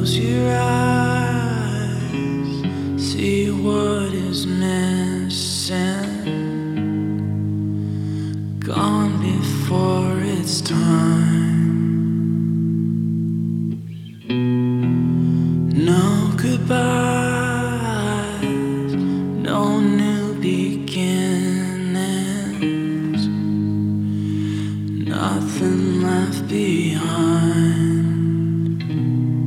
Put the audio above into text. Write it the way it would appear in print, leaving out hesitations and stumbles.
Close your eyes, see what is missing. Gone before its time. No goodbye.